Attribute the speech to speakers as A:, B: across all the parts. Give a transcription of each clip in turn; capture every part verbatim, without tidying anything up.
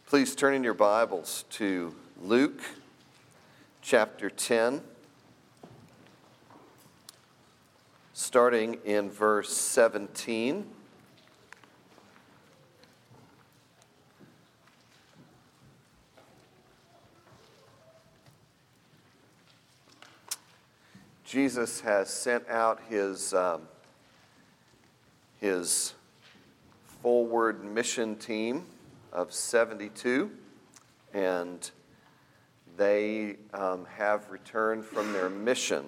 A: Please turn in your Bibles to Luke chapter ten, starting in verse seventeen. Jesus has sent out his, um, his forward mission team of seventy-two, and they um, have returned from their mission.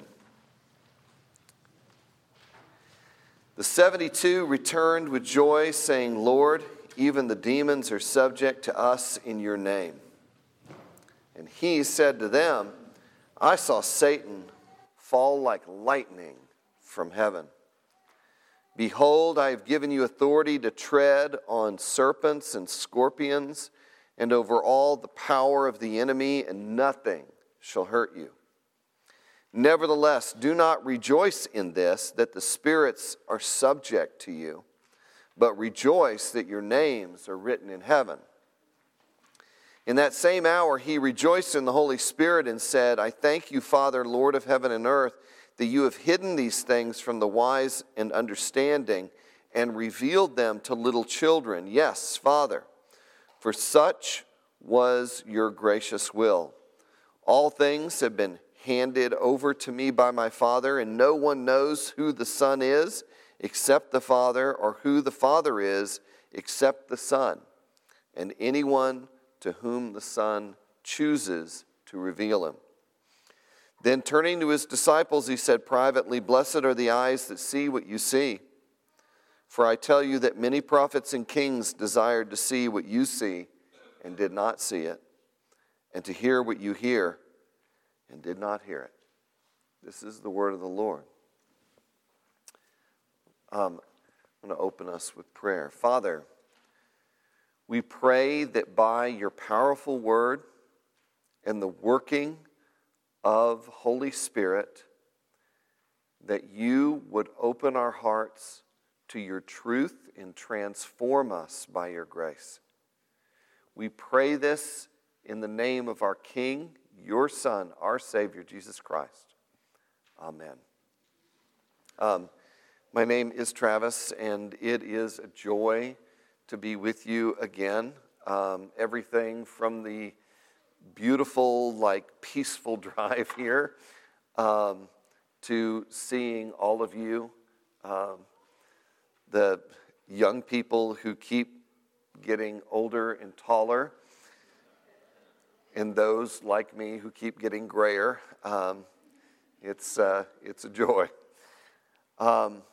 A: The seventy-two returned with joy, saying, "Lord, even the demons are subject to us in your name." And he said to them, "I saw Satan fall like lightning from heaven. Behold, I have given you authority to tread on serpents and scorpions and over all the power of the enemy, and nothing shall hurt you. Nevertheless, do not rejoice in this, that the spirits are subject to you, but rejoice that your names are written in heaven." In that same hour he rejoiced in the Holy Spirit and said, "I thank you, Father, Lord of heaven and earth, that you have hidden these things from the wise and understanding and revealed them to little children. Yes, Father, for such was your gracious will. All things have been handed over to me by my Father, and no one knows who the Son is except the Father, or who the Father is except the Son, and anyone to whom the Son chooses to reveal him." Then turning to his disciples, he said privately, "Blessed are the eyes that see what you see. For I tell you that many prophets and kings desired to see what you see and did not see it, and to hear what you hear and did not hear it." This is the word of the Lord. Um, I'm going to open us with prayer. Father, we pray that by your powerful word and the working of Holy Spirit, that you would open our hearts to your truth and transform us by your grace. We pray this in the name of our King, your Son, our Savior, Jesus Christ. Amen. Um, my name is Travis, and it is a joy to be with you again. Um, everything from the beautiful, like, peaceful drive here um, to seeing all of you, um, the young people who keep getting older and taller, and those like me who keep getting grayer. Um, it's uh, it's a joy. Um,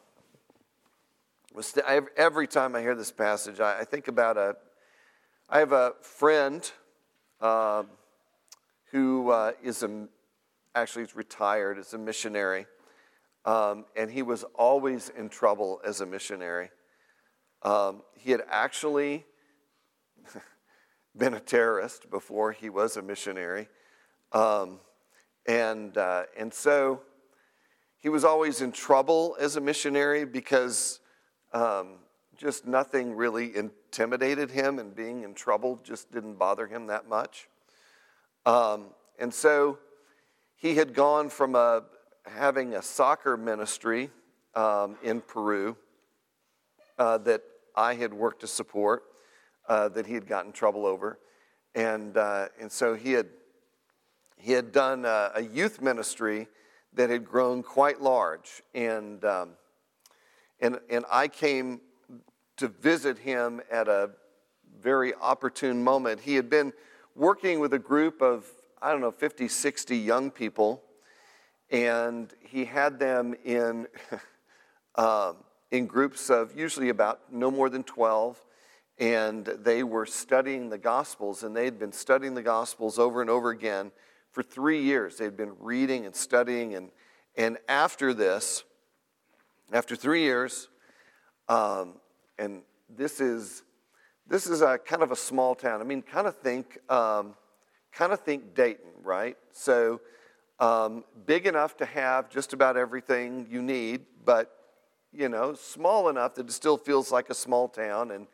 A: every time I hear this passage, I, I think about a. I have a friend uh, who uh, is a, actually is retired as a missionary, um, and he was always in trouble as a missionary. Um, he had actually been a terrorist before he was a missionary, um, and uh, and so he was always in trouble as a missionary because um, just nothing really intimidated him, and being in trouble just didn't bother him that much. Um, and so he had gone from a, having a soccer ministry um, in Peru uh, that I had worked to support, uh, that he had gotten in trouble over, and uh, and so he had he had done a, a youth ministry that had grown quite large, and um, and and I came to visit him at a very opportune moment. He had been working with a group of, I don't know, fifty, sixty young people, and he had them in um, in groups of usually about no more than twelve, and they were studying the Gospels, and they had been studying the Gospels over and over again for three years. They had been reading and studying, and and after this, after three years, um, and this is this is a kind of a small town. I mean, kind of think. Um, Kind of think Dayton, right? So um, big enough to have just about everything you need, but, you know, small enough that it still feels like a small town. And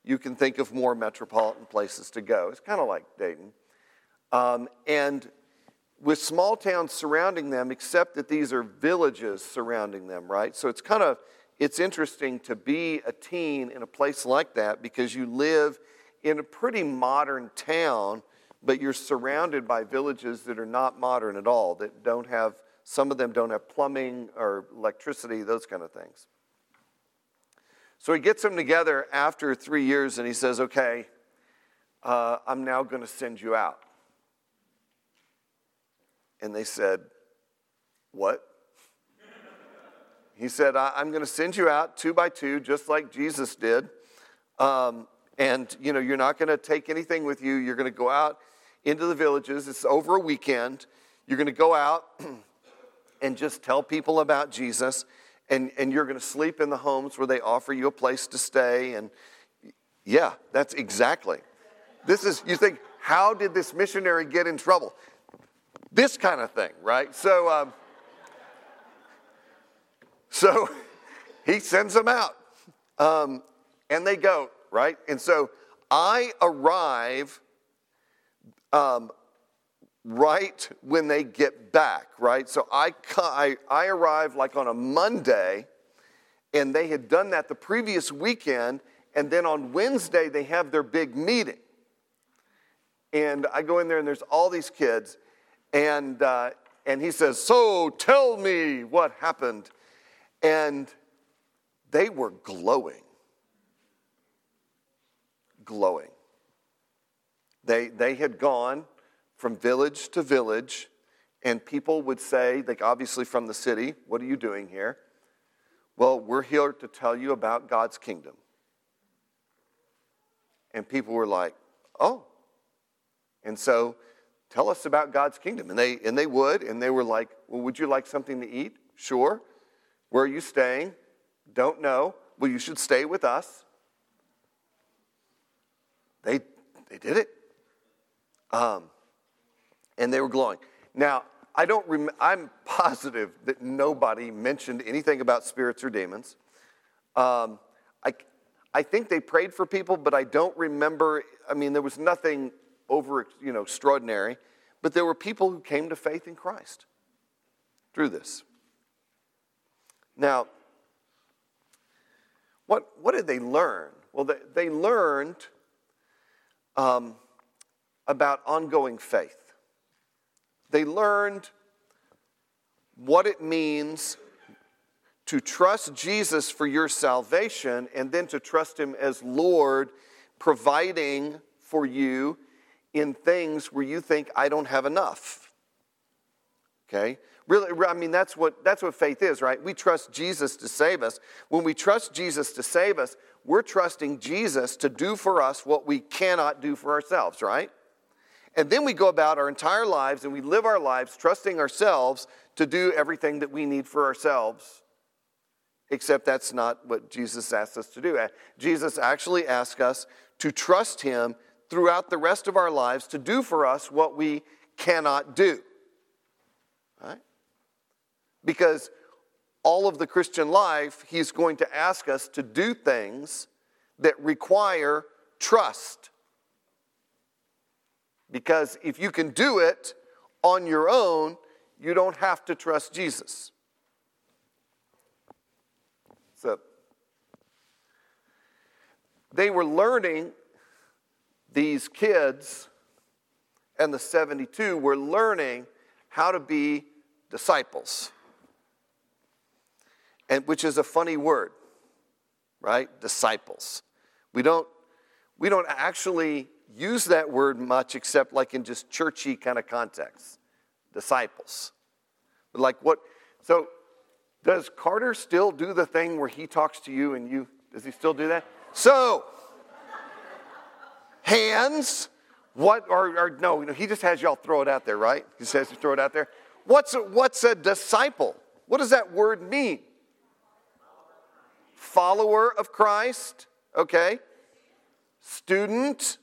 A: you can think of more metropolitan places to go. It's kind of like Dayton. Um, and with small towns surrounding them, except that these are villages surrounding them, right? So it's kind of, it's interesting to be a teen in a place like that because you live in a pretty modern town, but you're surrounded by villages that are not modern at all, that don't have, some of them don't have plumbing or electricity, those kind of things. So he gets them together after three years and he says, okay, uh, I'm now going to send you out. And they said, what? He said, I'm going to send you out two by two, just like Jesus did. Um, and, you know, you're not going to take anything with you. You're going to go out into the villages. It's over a weekend. You're going to go out and just tell people about Jesus. And, and you're going to sleep in the homes where they offer you a place to stay. And yeah, that's exactly. This is, you think, how did this missionary get in trouble? This kind of thing, right? So, um, so he sends them out. Um, and they go, right? And so I arrive um, right when they get back, right? So I, I, I arrive like on a Monday, and they had done that the previous weekend, and then on Wednesday they have their big meeting. And I go in there, and there's all these kids, and uh, and he says, so tell me what happened. And they were glowing. Glowing. They, they had gone from village to village, and people would say, like obviously from the city, what are you doing here? Well, we're here to tell you about God's kingdom. And people were like, oh. And so, tell us about God's kingdom. And they and they would, and they were like, well, would you like something to eat? Sure. Where are you staying? Don't know. Well, you should stay with us. They they did it. Um, and they were glowing. Now, I don't rem- I'm positive that nobody mentioned anything about spirits or demons. Um, I, I think they prayed for people, but I don't remember. I mean, there was nothing over, you know, extraordinary. But there were people who came to faith in Christ through this. Now, what, what did they learn? Well, they, they learned um, about ongoing faith. They learned what it means to trust Jesus for your salvation and then to trust him as Lord, providing for you in things where you think, I don't have enough. Okay? Really, I mean, that's what that's what faith is, right? We trust Jesus to save us. When we trust Jesus to save us, we're trusting Jesus to do for us what we cannot do for ourselves, right? And then we go about our entire lives and we live our lives trusting ourselves to do everything that we need for ourselves, except that's not what Jesus asked us to do. Jesus actually asked us to trust him throughout the rest of our lives to do for us what we cannot do. Right? Because all of the Christian life, he's going to ask us to do things that require trust. Because if you can do it on your own, you don't have to trust Jesus. So, they were learning, these kids and the seventy-two were learning how to be disciples. And which is a funny word, right? Disciples. We don't, we don't actually use that word much except like in just churchy kind of contexts. Disciples. But like what, so does Carter still do the thing where he talks to you and you, does he still do that? So, hands, what, or, or no, he just has y'all throw it out there, right? He says to throw it out there. What's a, what's a disciple? What does that word mean? Follower of Christ, okay. Student.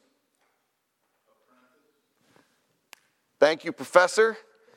A: Thank you, Professor.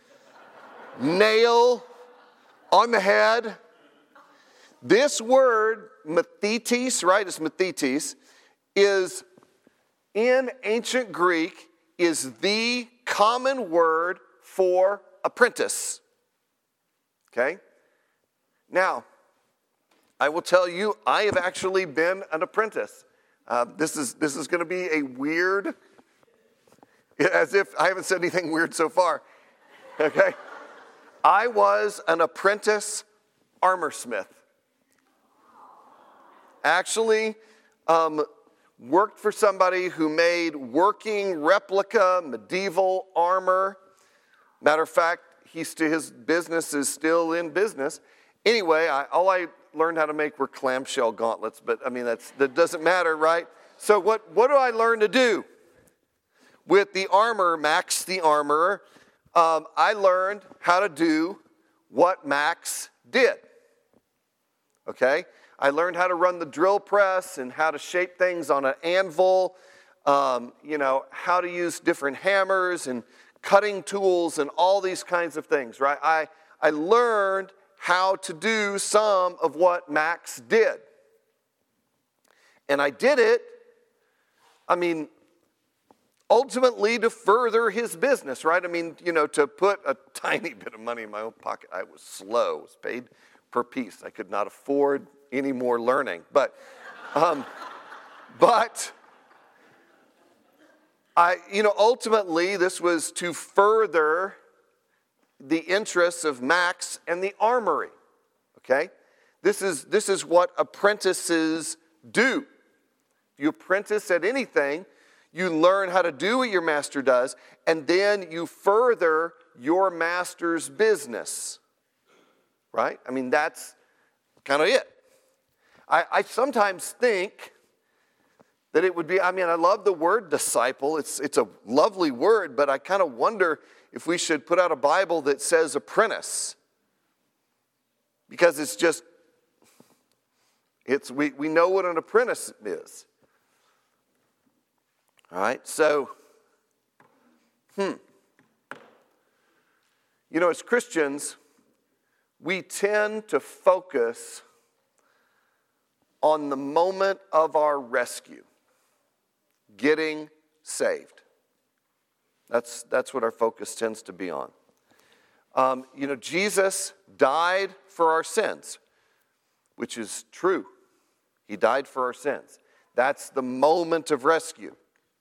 A: Nail on the head. This word, mathetes, right? It's mathetes. is, in ancient Greek, is the common word for apprentice. Okay? Now, I will tell you, I have actually been an apprentice. Uh, this is this is going to be a weird, as if I haven't said anything weird so far. Okay? I was an apprentice armor smith. Actually, um, worked for somebody who made working replica medieval armor. Matter of fact, he's st- his business is still in business. Anyway, I, all I learned how to make were clamshell gauntlets, but I mean, that's, that doesn't matter, right? So what, what do I learn to do? With the armor, Max the armorer, um, I learned how to do what Max did, okay? I learned how to run the drill press and how to shape things on an anvil, um, you know, how to use different hammers and cutting tools and all these kinds of things, right? I, I learned how to do some of what Max did. And I did it, I mean, ultimately to further his business, right? I mean, you know, to put a tiny bit of money in my own pocket. I was slow, I was paid per piece. I could not afford any more learning. But, um, but, I, you know, ultimately this was to further the interests of Max and the armory, okay? This is, this is what apprentices do. If you apprentice at anything, you learn how to do what your master does, and then you further your master's business, right? I mean, that's kind of it. I, I sometimes think that it would be, I mean, I love the word disciple. It's, it's a lovely word, but I kind of wonder if we should put out a Bible that says apprentice. Because it's just, it's we, we know what an apprentice is. All right, so, hmm. You know, as Christians, we tend to focus on the moment of our rescue, getting saved. That's, that's what our focus tends to be on. Um, you know, Jesus died for our sins, which is true. He died for our sins. That's the moment of rescue.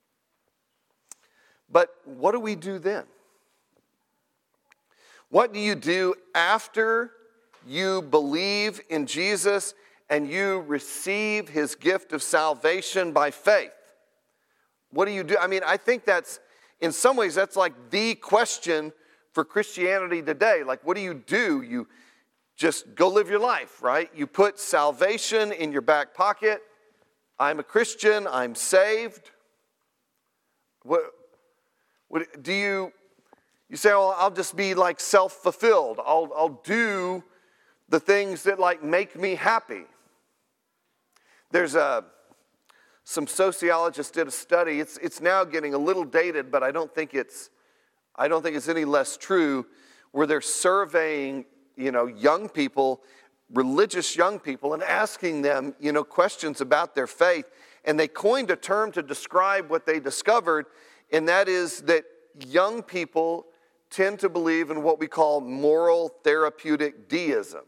A: But what do we do then? What do you do after you believe in Jesus and you receive his gift of salvation by faith? What do you do? I mean, I think that's, in some ways, that's like the question for Christianity today. Like, what do you do? You just go live your life, right? You put salvation in your back pocket. I'm a Christian. I'm saved. What, what do you, you say, well, I'll just be like self-fulfilled. I'll, I'll do the things that like make me happy. There's a, some sociologists did a study. It's, it's now getting a little dated, but I don't think it's, I don't think it's any less true, where they're surveying, you know, young people, religious young people, and asking them, you know, questions about their faith. And they coined a term to describe what they discovered, and that is that young people tend to believe in what we call moral therapeutic deism.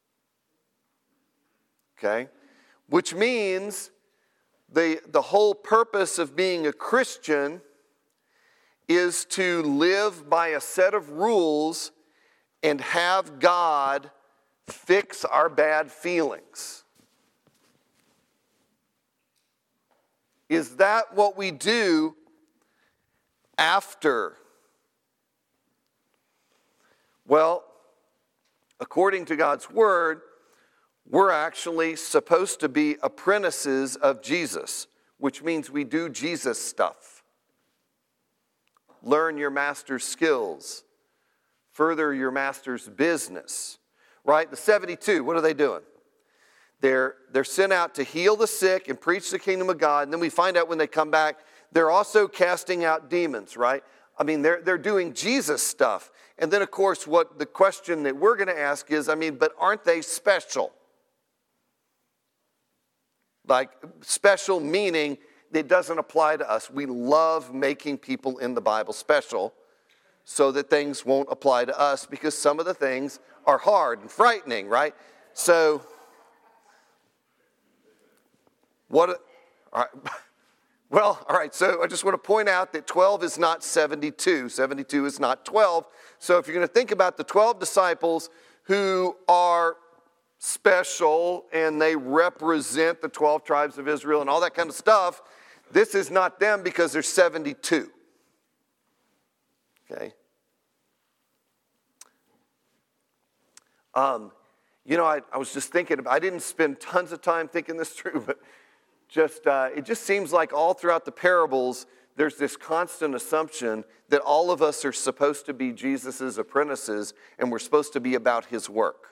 A: Okay? Which means the, the whole purpose of being a Christian is to live by a set of rules and have God fix our bad feelings. Is that what we do after? Well, according to God's word, we're actually supposed to be apprentices of Jesus, which means we do Jesus stuff. Learn your master's skills. Further your master's business. Right? The seventy-two, what are they doing? They're, they're sent out to heal the sick and preach the kingdom of God. And then we find out when they come back, they're also casting out demons, right? I mean, they're, they're doing Jesus stuff. And then, of course, what the question that we're going to ask is, I mean, but aren't they special? Like, special meaning, it doesn't apply to us. We love making people in the Bible special so that things won't apply to us because some of the things are hard and frightening, right? So, what, all right, well, all right, so I just want to point out that twelve is not seventy-two. seventy-two is not twelve. So if you're going to think about the twelve disciples who are special and they represent the twelve tribes of Israel and all that kind of stuff, this is not them because there's seventy-two. Okay? Um, you know, I, I was just thinking, about, I didn't spend tons of time thinking this through, but just uh, it just seems like all throughout the parables, there's this constant assumption that all of us are supposed to be Jesus' apprentices and we're supposed to be about his work.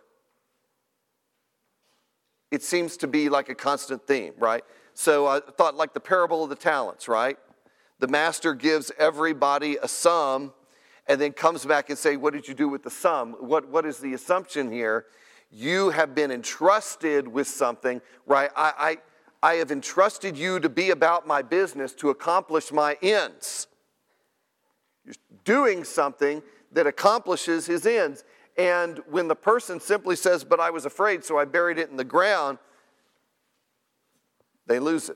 A: It seems to be like a constant theme, right? So I thought like the parable of the talents, right? The master gives everybody a sum and then comes back and say, what did you do with the sum? What, what is the assumption here? You have been entrusted with something, right? I, I, I have entrusted you to be about my business to accomplish my ends. You're doing something that accomplishes his ends. And when the person simply says, but I was afraid, so I buried it in the ground, they lose it.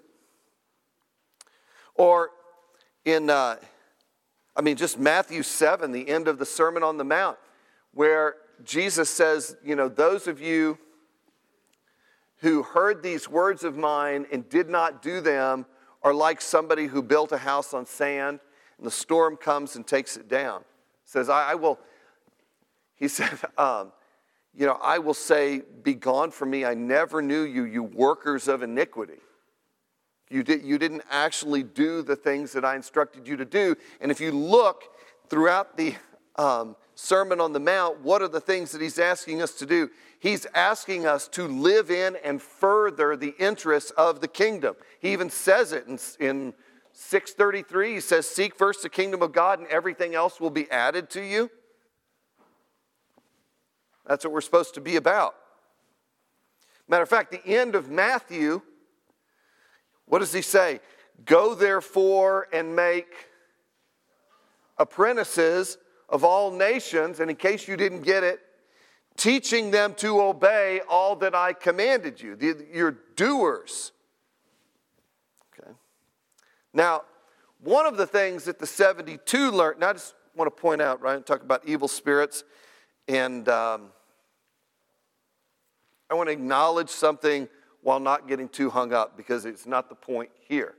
A: Or in, uh, I mean, just Matthew seven, the end of the Sermon on the Mount, where Jesus says, you know, those of you who heard these words of mine and did not do them are like somebody who built a house on sand and the storm comes and takes it down. Says, I, I will... He said, um, you know, I will say, be gone from me. I never knew you, you workers of iniquity. You, did, you didn't actually do the things that I instructed you to do. And if you look throughout the um, Sermon on the Mount, what are the things that he's asking us to do? He's asking us to live in and further the interests of the kingdom. He even says it in, in six thirty-three. He says, seek first the kingdom of God and everything else will be added to you. That's what we're supposed to be about. Matter of fact, the end of Matthew, what does he say? Go therefore and make apprentices of all nations, and in case you didn't get it, teaching them to obey all that I commanded you. You're doers. Okay. Now, one of the things that the seventy-two learned, and I just want to point out, right, talk about evil spirits. And um, I want to acknowledge something while not getting too hung up because it's not the point here.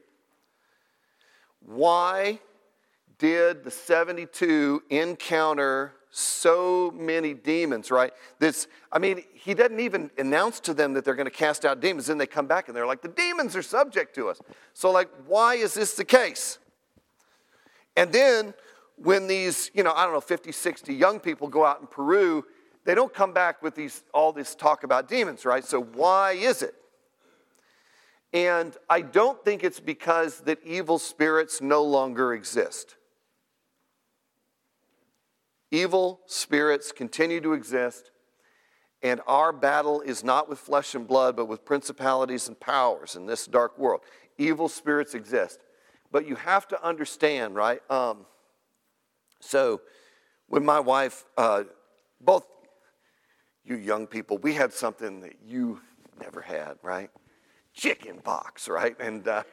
A: Why did the seventy-two encounter so many demons, right? This, I mean, he doesn't even announce to them that they're going to cast out demons. Then they come back and they're like, the demons are subject to us. So like, why is this the case? And then when these, you know, I don't know, fifty, sixty young people go out in Peru, they don't come back with these all this talk about demons, right? So why is it? And I don't think it's because that evil spirits no longer exist. Evil spirits continue to exist, and our battle is not with flesh and blood, but with principalities and powers in this dark world. Evil spirits exist. But you have to understand, right? Um, So when my wife, uh, both you young people, we had something that you never had, right? Chicken pox, right? And uh,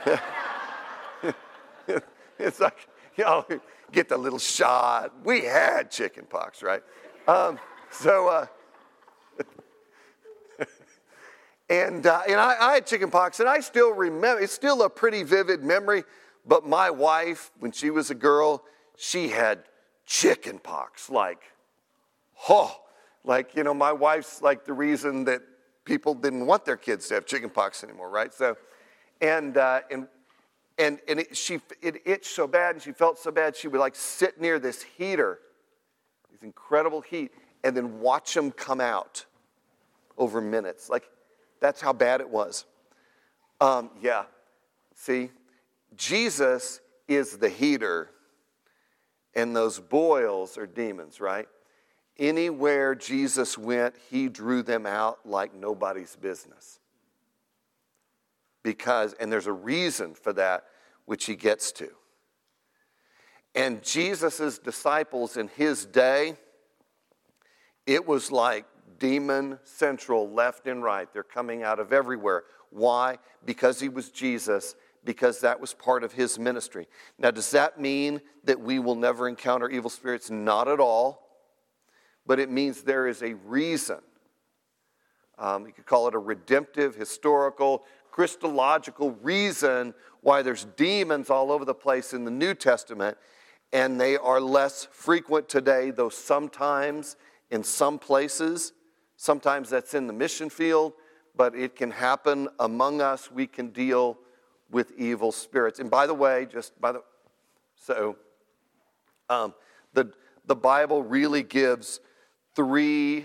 A: it's like, you know, get the little shot. We had chicken pox, right? Um, so, uh, and uh, and I, I had chicken pox, and I still remember, it's still a pretty vivid memory, but my wife, when she was a girl, she had chicken pox, like, oh, like, you know, my wife's like the reason that people didn't want their kids to have chicken pox anymore, right? So, and uh, and and and it, she it itched so bad, and she felt so bad, she would like sit near this heater, this incredible heat, and then watch them come out over minutes. Like, that's how bad it was. Um, yeah, see, Jesus is the heater. And those boils are demons, right? Anywhere Jesus went, he drew them out like nobody's business. because, and there's a reason for that, which he gets to. And Jesus' disciples in his day, it was like demon central, left and right. They're coming out of everywhere. Why? Because he was Jesus, because that was part of his ministry. Now, does that mean that we will never encounter evil spirits? Not at all. But it means there is a reason. Um, you could call it a redemptive, historical, Christological reason why there's demons all over the place in the New Testament, and they are less frequent today, though sometimes in some places, sometimes that's in the mission field, but it can happen among us. We can deal with evil spirits. And by the way, just by the, so um, the, the Bible really gives three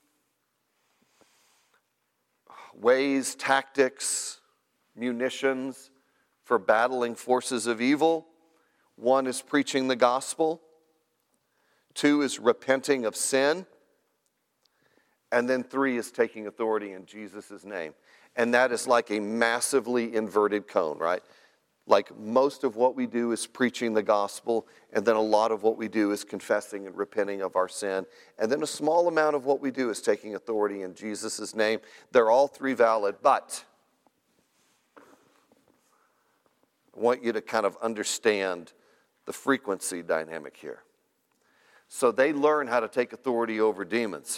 A: ways, tactics, munitions for battling forces of evil. One is preaching the gospel. Two is repenting of sin. And then three is taking authority in Jesus' name. And that is like a massively inverted cone, right? Like most of what we do is preaching the gospel, and then a lot of what we do is confessing and repenting of our sin. And then a small amount of what we do is taking authority in Jesus' name. They're all three valid, but I want you to kind of understand the frequency dynamic here. So they learn how to take authority over demons.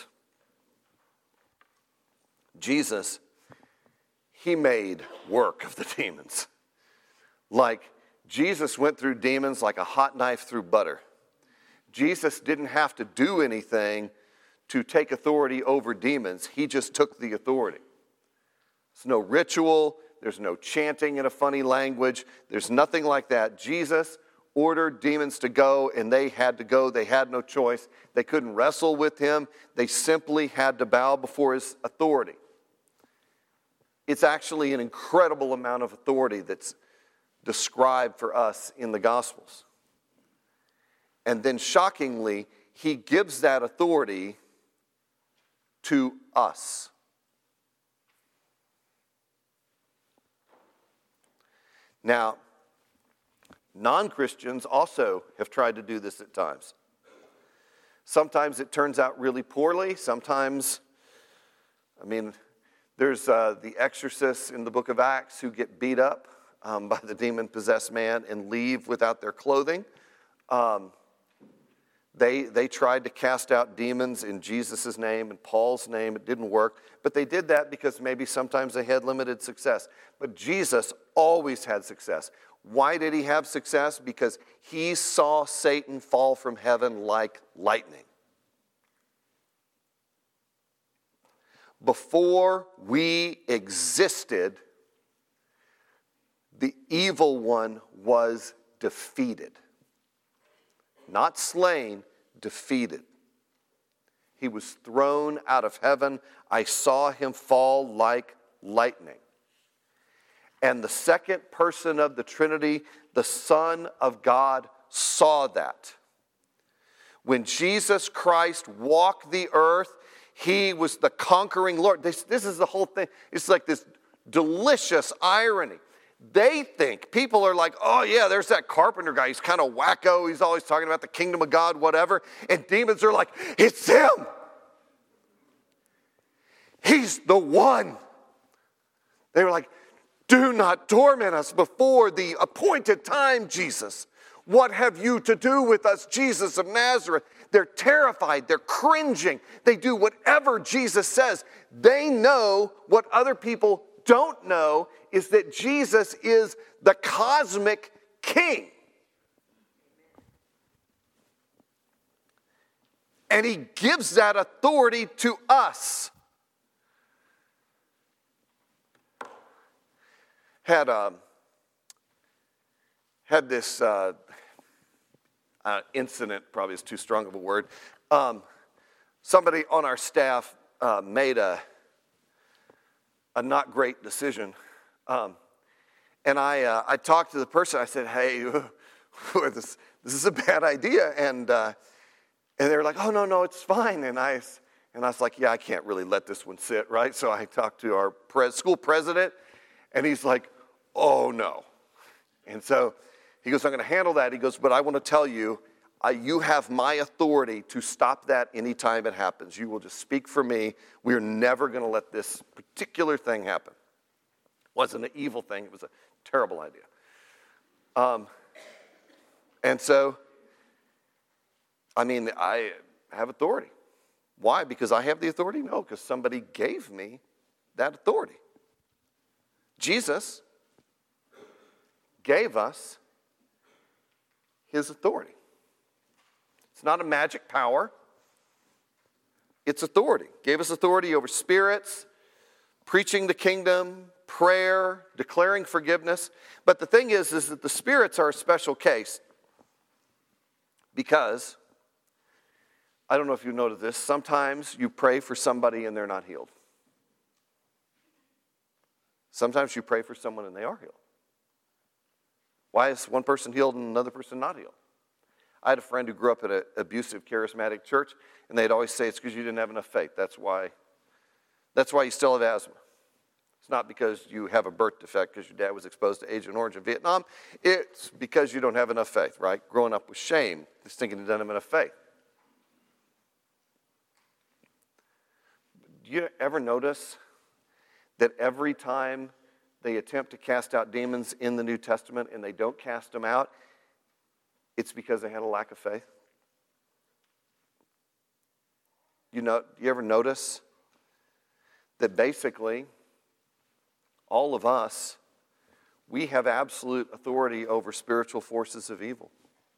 A: Jesus, he made work of the demons. Like, Jesus went through demons like a hot knife through butter. Jesus didn't have to do anything to take authority over demons. He just took the authority. There's no ritual. There's no chanting in a funny language. There's nothing like that. Jesus ordered demons to go, and they had to go. They had no choice. They couldn't wrestle with him. They simply had to bow before his authority. It's actually an incredible amount of authority that's described for us in the Gospels. And then shockingly, he gives that authority to us. Now, non-Christians also have tried to do this at times. Sometimes it turns out really poorly. Sometimes, I mean, there's uh, the exorcists in the book of Acts who get beat up um, by the demon-possessed man and leave without their clothing. Um, they, they tried to cast out demons in Jesus' name and Paul's name. It didn't work. But they did that because maybe sometimes they had limited success. But Jesus always had success. Why did he have success? Because he saw Satan fall from heaven like lightning. Before we existed, the evil one was defeated. Not slain, defeated. He was thrown out of heaven. I saw him fall like lightning. And the second person of the Trinity, the Son of God, saw that. When Jesus Christ walked the earth, he was the conquering Lord. This, this is the whole thing. It's like this delicious irony. They think, people are like, oh yeah, there's that carpenter guy. He's kind of wacko. He's always talking about the kingdom of God, whatever. And demons are like, it's him. He's the one. They were like, do not torment us before the appointed time, Jesus. What have you to do with us, Jesus of Nazareth? They're terrified. They're cringing. They do whatever Jesus says. They know what other people don't know is that Jesus is the cosmic king. And he gives that authority to us. Had um, had this uh, uh, incident, probably is too strong of a word. Um, somebody on our staff uh, made a a not great decision, um, and I uh, I talked to the person. I said, "Hey, this this is a bad idea," and uh, and they were like, "Oh no, no, it's fine." And I and I was like, "Yeah, I can't really let this one sit, right?" So I talked to our pres- school president. And he's like, oh no. And so he goes, I'm going to handle that. He goes, but I want to tell you, I, you have my authority to stop that anytime it happens. You will just speak for me. We're never going to let this particular thing happen. It wasn't an evil thing. It was a terrible idea. Um, and so, I mean, I have authority. Why? Because I have the authority? No, because somebody gave me that authority. Jesus gave us his authority. It's not a magic power. It's authority. Gave us authority over spirits, preaching the kingdom, prayer, declaring forgiveness. But the thing is, is that the spirits are a special case because, I don't know if you noticed this, sometimes you pray for somebody and they're not healed. Sometimes you pray for someone and they are healed. Why is one person healed and another person not healed? I had a friend who grew up at an abusive, charismatic church, and they'd always say it's because you didn't have enough faith. That's why, that's why you still have asthma. It's not because you have a birth defect because your dad was exposed to Agent Orange in Vietnam. It's because you don't have enough faith, right? Growing up with shame, just thinking you don't have enough faith. Do you ever notice that every time they attempt to cast out demons in the New Testament and they don't cast them out, it's because they had a lack of faith? You know, you ever notice that basically all of us, we have absolute authority over spiritual forces of evil.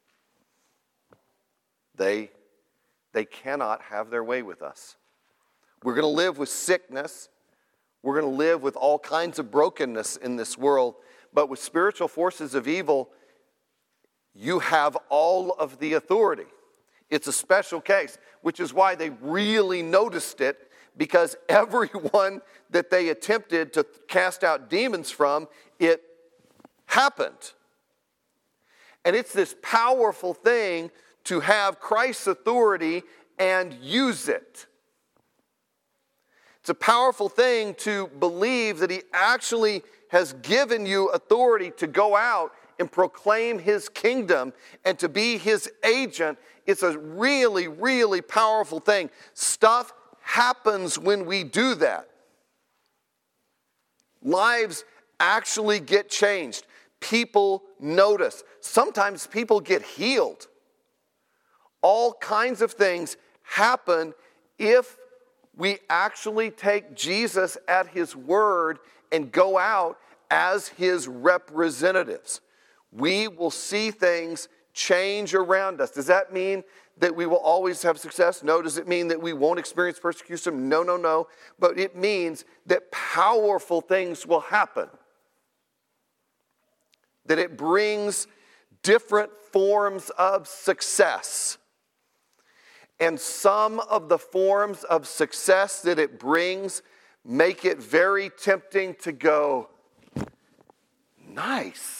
A: They, they cannot have their way with us. We're going to live with sickness. We're going to live with all kinds of brokenness in this world. But with spiritual forces of evil, you have all of the authority. It's a special case, which is why they really noticed it, because everyone that they attempted to cast out demons from, it happened. And it's this powerful thing to have Christ's authority and use it. It's a powerful thing to believe that he actually has given you authority to go out and proclaim his kingdom and to be his agent. It's a really, really powerful thing. Stuff happens when we do that. Lives actually get changed. People notice. Sometimes people get healed. All kinds of things happen if we actually take Jesus at his word and go out as his representatives. We will see things change around us. Does that mean that we will always have success? No. Does it mean that we won't experience persecution? No, no, no. But it means that powerful things will happen. That it brings different forms of success. And some of the forms of success that it brings make it very tempting to go, nice.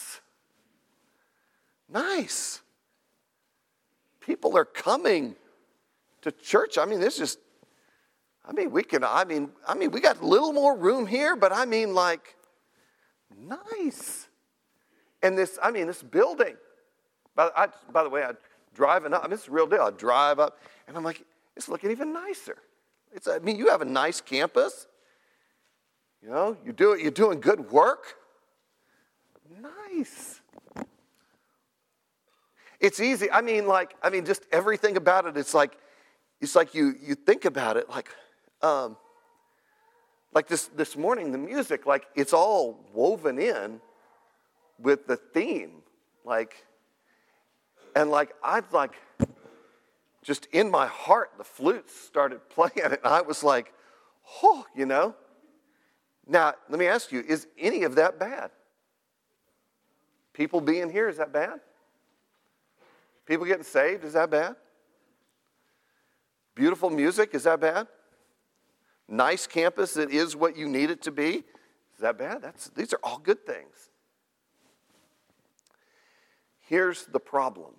A: Nice. People are coming to church. I mean, this is, I mean, we can, I mean, I mean, we got a little more room here, but I mean, like, nice. And this, I mean, this building. By, I, by the way, I'm driving up. I mean, it's a real deal. I drive up, and I'm like, it's looking even nicer. It's, I mean, you have a nice campus. You know, you do it. You're doing good work. Nice. It's easy. I mean, like, I mean, just everything about it. It's like, it's like you you think about it, like, um, like this this morning, the music, like, it's all woven in with the theme, like, and like I like, just in my heart, the flutes started playing it, and I was like, oh, you know. Now, let me ask you: is any of that bad? People being here, is that bad? People getting saved, is that bad? Beautiful music, is that bad? Nice campus that is what you need it to be, is that bad? That's, these are all good things. Here's the problem.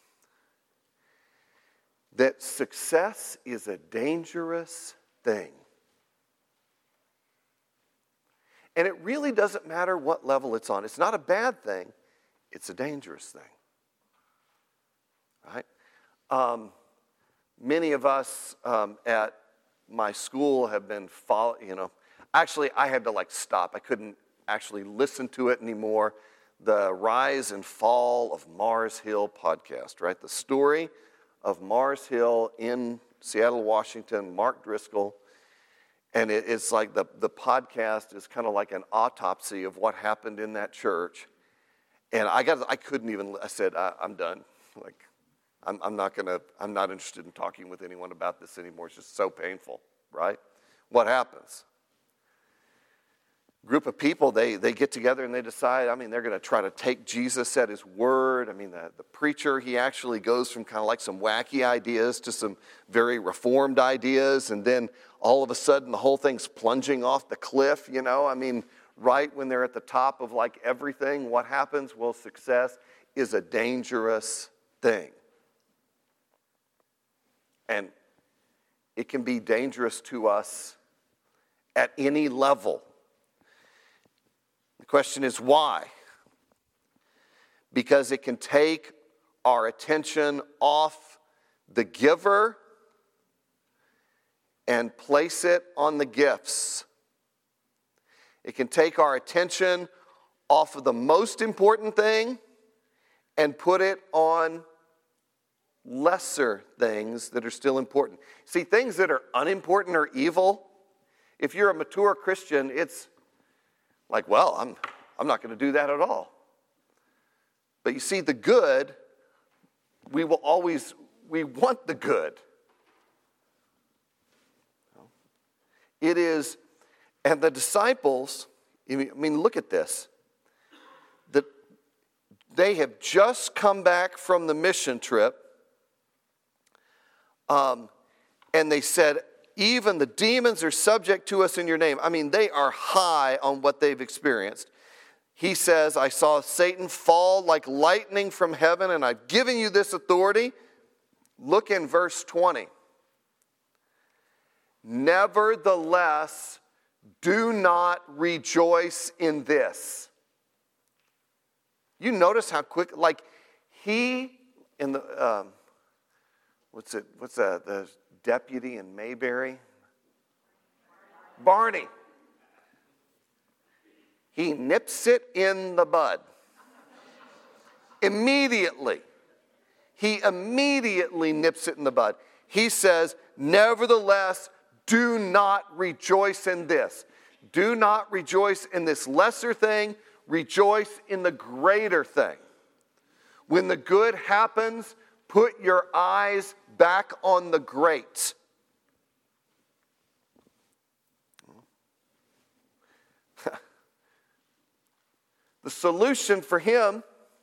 A: That success is a dangerous thing. And it really doesn't matter what level it's on. It's not a bad thing. It's a dangerous thing. Right? Um, many of us um, at my school have been follow, you know, actually I had to like stop. I couldn't actually listen to it anymore. The Rise and Fall of Mars Hill podcast, right? The story of Mars Hill in Seattle, Washington, Mark Driscoll. And it, it's like the, the podcast is kind of like an autopsy of what happened in that church. And I got, I couldn't even, I said, I, I'm done. Like, I'm, I'm not gonna, I'm not interested in talking with anyone about this anymore. It's just so painful, right? What happens? Group of people, they, they get together and they decide, I mean, they're going to try to take Jesus at his word. I mean, the, the preacher, he actually goes from kind of like some wacky ideas to some very reformed ideas. And then all of a sudden, the whole thing's plunging off the cliff, you know. I mean, right when they're at the top of like everything, what happens? Well, success is a dangerous thing. And it can be dangerous to us at any level. The question is why? Because it can take our attention off the giver and place it on the gifts. It can take our attention off of the most important thing and put it on lesser things that are still important. See, things that are unimportant or evil, if you're a mature Christian, it's like, well, I'm, I'm not going to do that at all. But you see, the good, we will always, we want the good. It is, and the disciples, I mean, look at this. The, they have just come back from the mission trip, um, and they said, even the demons are subject to us in your name. I mean, they are high on what they've experienced. He says, I saw Satan fall like lightning from heaven, and I've given you this authority. Look in verse twenty. Nevertheless, do not rejoice in this. You notice how quick, like he in the, um, what's it, what's that, the deputy in Mayberry? Barney. He nips it in the bud. Immediately. He immediately nips it in the bud. He says, nevertheless, do not rejoice in this. Do not rejoice in this lesser thing. Rejoice in the greater thing. When the good happens, put your eyes back on the great. The solution for him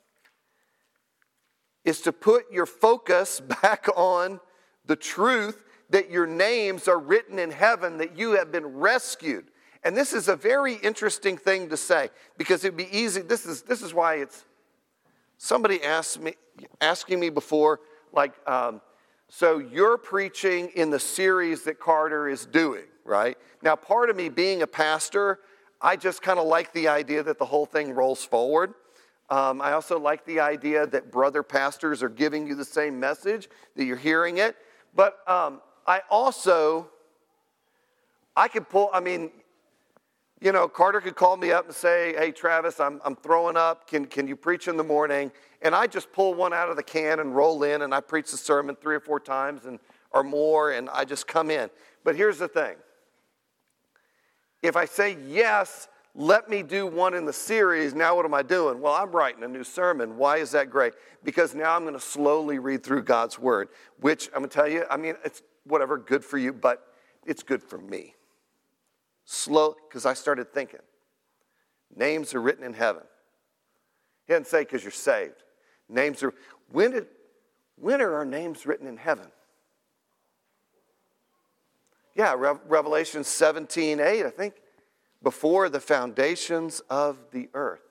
A: is to put your focus back on the truth that your names are written in heaven, that you have been rescued. And this is a very interesting thing to say, because it'd be easy. This is this is why it's. Somebody asked me, asking me before, like, um, so you're preaching in the series that Carter is doing, right? Now, part of me being a pastor, I just kind of like the idea that the whole thing rolls forward. Um, I also like the idea that brother pastors are giving you the same message, that you're hearing it. But um, I also, I could pull, I mean, you know, Carter could call me up and say, hey, Travis, I'm I'm throwing up. Can, can you preach in the morning? And I just pull one out of the can and roll in, and I preach the sermon three or four times and or more, and I just come in. But here's the thing. If I say, yes, let me do one in the series, now what am I doing? Well, I'm writing a new sermon. Why is that great? Because now I'm going to slowly read through God's word, which I'm going to tell you, I mean, it's whatever, good for you, but it's good for me. Slow, because I started thinking. Names are written in heaven. He didn't say because you're saved. Names are, when did, when are our names written in heaven? Yeah, Re- Revelation seventeen eight, I think. Before the foundations of the earth.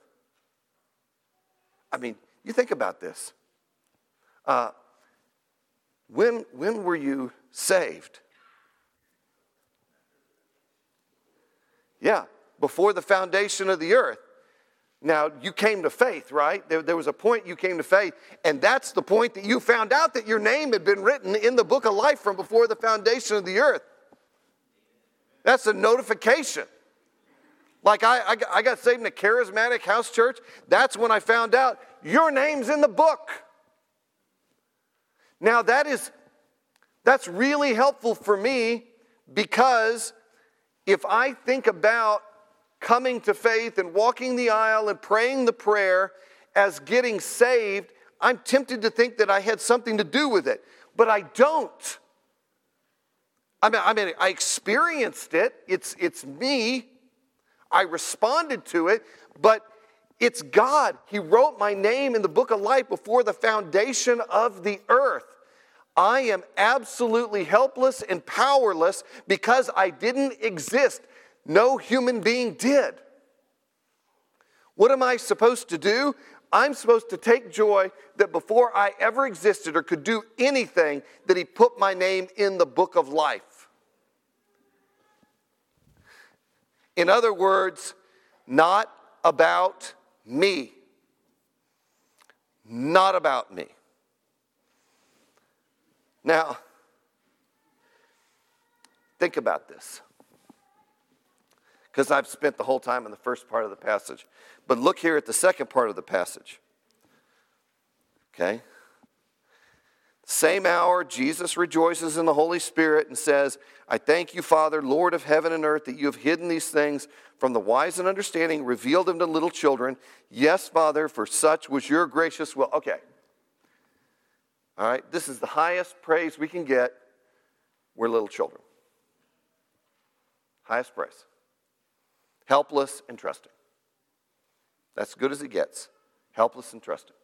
A: I mean, you think about this. Uh, when, when were you saved? Yeah, before the foundation of the earth. Now, you came to faith, right? There, there was a point you came to faith, and that's the point that you found out that your name had been written in the book of life from before the foundation of the earth. That's a notification. Like I, I, I got saved in a charismatic house church. That's when I found out your name's in the book. Now, that is, that's really helpful for me, because if I think about coming to faith and walking the aisle and praying the prayer as getting saved, I'm tempted to think that I had something to do with it, but I don't. I mean, I mean, I experienced it. It's, it's me. I responded to it, but it's God. He wrote my name in the book of life before the foundation of the earth. I am absolutely helpless and powerless because I didn't exist. No human being did. What am I supposed to do? I'm supposed to take joy that before I ever existed or could do anything, that He put my name in the book of life. In other words, not about me. Not about me. Now, think about this, because I've spent the whole time in the first part of the passage. But look here at the second part of the passage. Okay? Same hour, Jesus rejoices in the Holy Spirit and says, I thank you, Father, Lord of heaven and earth, that you have hidden these things from the wise and understanding, revealed them to little children. Yes, Father, for such was your gracious will. Okay. All right, this is the highest praise we can get. We're little children. Highest praise. Helpless and trusting. That's as good as it gets. Helpless and trusting.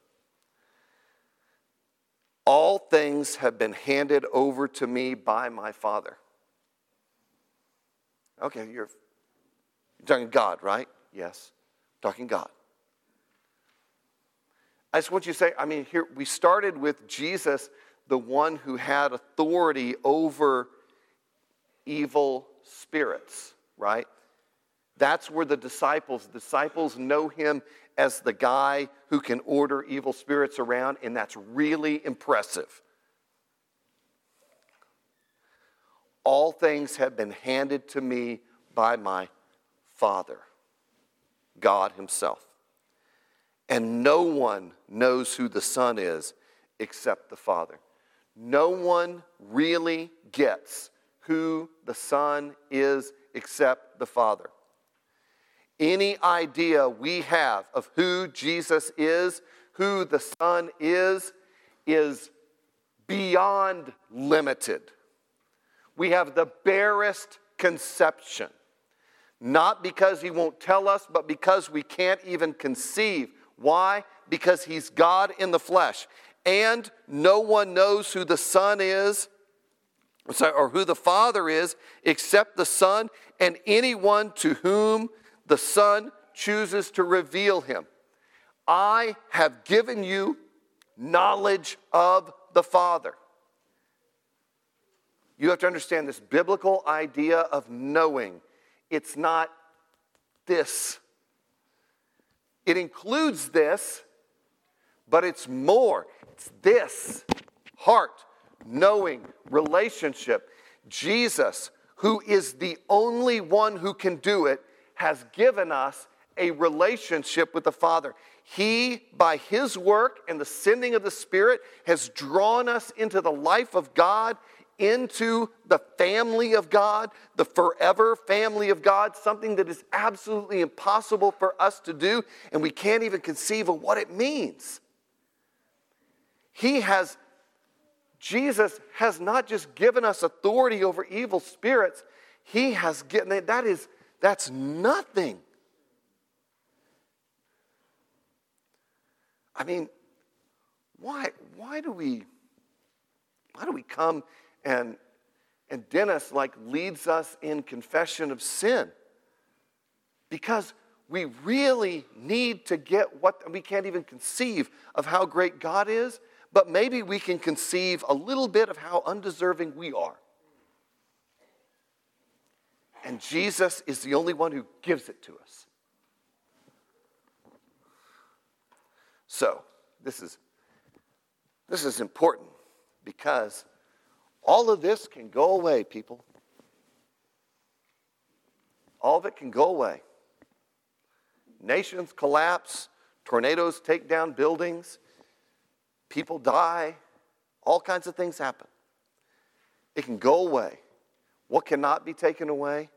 A: All things have been handed over to me by my Father. Okay, you're, you're talking God, right? Yes, talking God. I just want you to say, I mean, here we started with Jesus, the one who had authority over evil spirits, right? That's where the disciples, disciples know him as the guy who can order evil spirits around, and that's really impressive. All things have been handed to me by my Father, God Himself. And no one knows who the Son is except the Father. No one really gets who the Son is except the Father. Any idea we have of who Jesus is, who the Son is, is beyond limited. We have the barest conception. Not because He won't tell us, but because we can't even conceive. Why? Because He's God in the flesh. And no one knows who the Son is, or who the Father is, except the Son, and anyone to whom the Son chooses to reveal Him. I have given you knowledge of the Father. You have to understand this biblical idea of knowing. It's not this. It includes this, but it's more. It's this. Heart, knowing, relationship. Jesus, who is the only one who can do it, has given us a relationship with the Father. He, by His work and the sending of the Spirit, has drawn us into the life of God, into the family of God, the forever family of God, something that is absolutely impossible for us to do, and we can't even conceive of what it means. He has, Jesus has not just given us authority over evil spirits, He has given, that is, that's nothing. I mean, why, why do we, why do we come and, and Dennis like leads us in confession of sin? Because we really need to get what, we can't even conceive of how great God is, but maybe we can conceive a little bit of how undeserving we are. And Jesus is the only one who gives it to us. So, this is, this is important because all of this can go away, people. All of it can go away. Nations collapse, tornadoes take down buildings, people die, all kinds of things happen. It can go away. What cannot be taken away?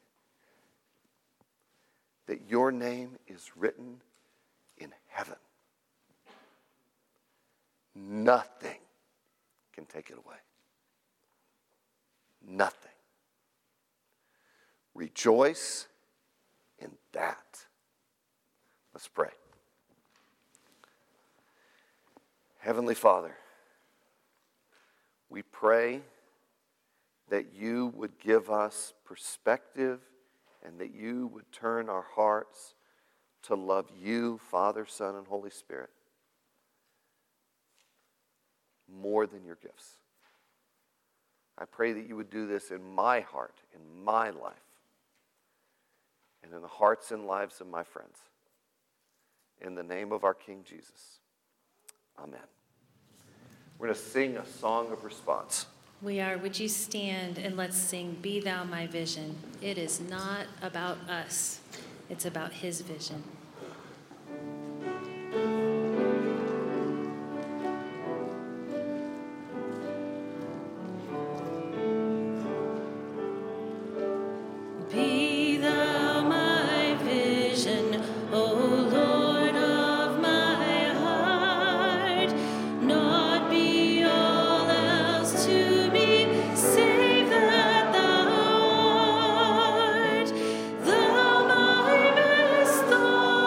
A: That your name is written in heaven. Nothing can take it away. Nothing. Rejoice in that. Let's pray. Heavenly Father, we pray that you would give us perspective and that you would turn our hearts to love you, Father, Son, and Holy Spirit, more than your gifts. I pray that you would do this in my heart, in my life, and in the hearts and lives of my friends. In the name of our King Jesus. Amen. We're going to sing a song of response.
B: We are. Would you stand and let's sing Be Thou My Vision. It is not about us. It's about his vision.
C: Thou my best thought.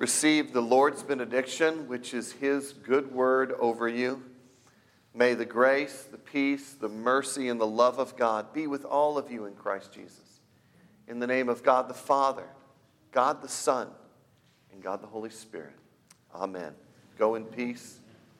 A: receive the Lord's benediction, which is his good word over you. May the grace, the peace, the mercy, and the love of God be with all of you in Christ Jesus. In the name of God the Father, God the Son, and God the Holy Spirit. Amen. Go in peace.